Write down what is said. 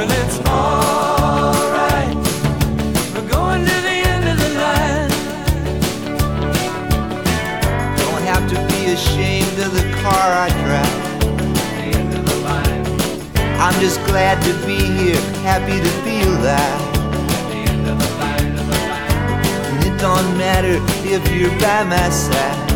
Well, it's alright. We're going to the end of the line. Don't have to be ashamed of the car I drive. The end of the line. I'm just glad to be here, happy to be alive. The end of the line, of the line. And it don't matter if you're by my side.